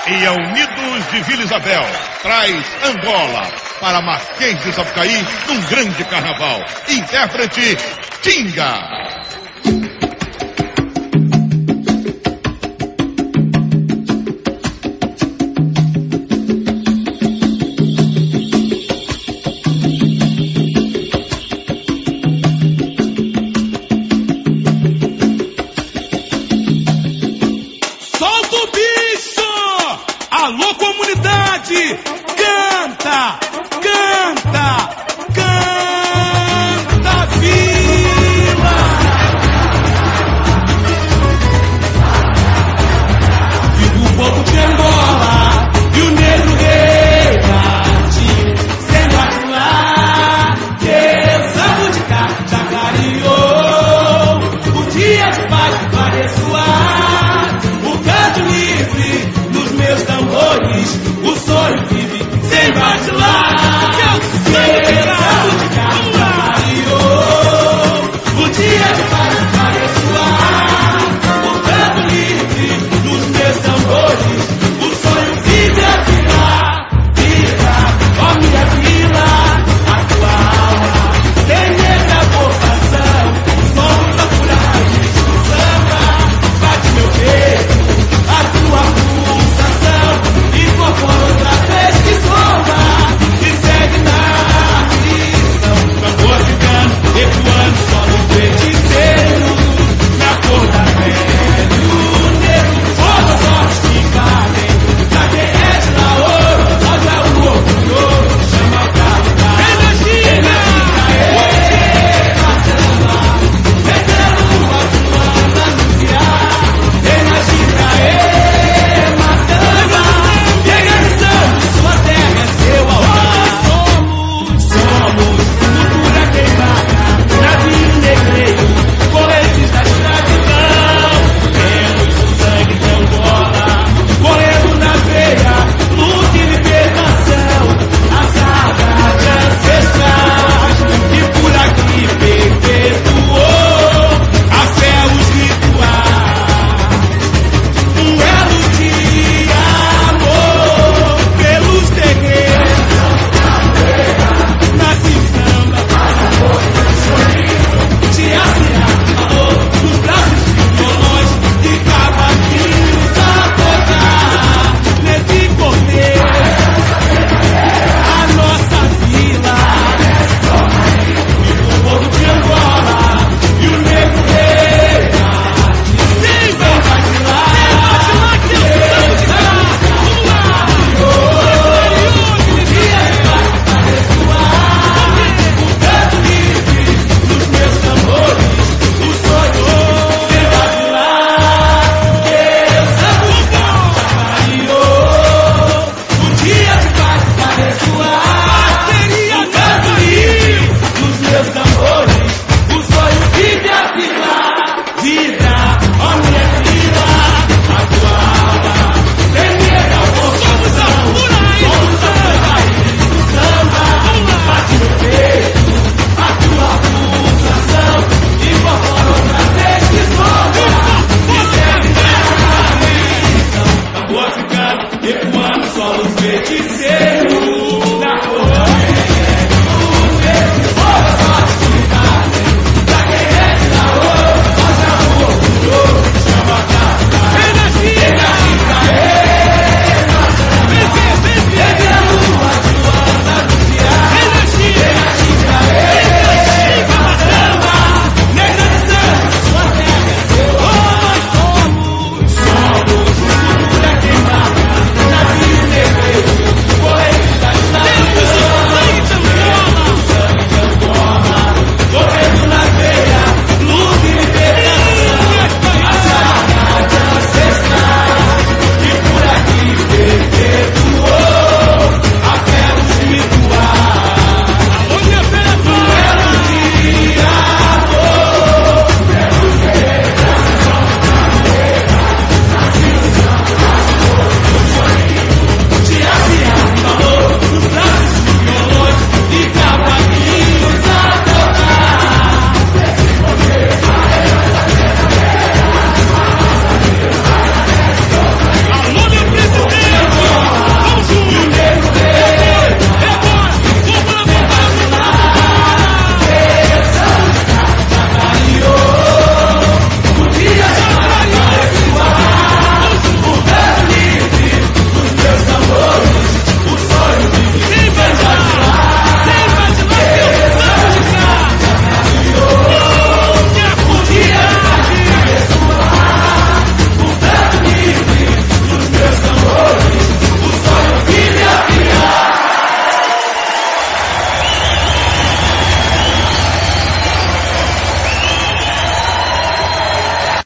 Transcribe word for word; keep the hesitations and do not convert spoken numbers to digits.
E a Unidos de Vila Isabel traz Angola para Marquês de Sapucaí num grande carnaval. Intérprete Tinga. Alô, comunidade! Canta! Canta! Canta, Vila! E do povo de Angola, e o negro rei bate, sendo atuar, Deus amo de cá, já clareou, o dia de paz vai ressoar, o canto livre dos meus tambores, o sonho vive sem vacilar. Deus amo de cá, já clareou, o dia de paz vai ressoar, o canto livre dos meus tambores, o sonho vive a virar, virar, ó minha vila, a tua alma tem essa vocação, somos a pura raiz do samba, bate meu peito, a tua pulsação, incorpora outra vez que soma, e segue na missão, tambor ficando, ecoando só no feiticeiro, na cor da pele, o negro, todos os olhos que cabem, pra quem é de lá ouro, olha o orgulho, chama o carro da energia, matando, metendo uma tua anunciar, energia, matando, legalizando sua terra, seu altar. Somos, somos, cultura queimada, navio negreiro, coletes da escravidão, temos o sangue de Angola, correndo na veia, luta e libertação, a saga de ancestrais, que por aqui perpetuou a fé, os rituais, um elo de amor pelos terreiros, nasce samba, te assinar, alô, nos braços de violões e cavaquinhos a tocar, nesse cordeiro, a nossa vila, e o povo de Angola, e o negro rei, sem vacilar, Deus o dia de paz vai ressoar, o canto livre dos meus tambores, o sonho sem vacilar, Deus amo de cá, clareou, o dia de paz vai ressoar, o canto livre dos meus tambores, o sonho vive a vila, vida, ó minha vila, a tua alma, tem medo ao povo, somos a pura raiz do samba, bate no peito, a tua pulsação, incorpora outra vez que soma, e segue na missão, tambor ficando, ecoando solos feiticeiros.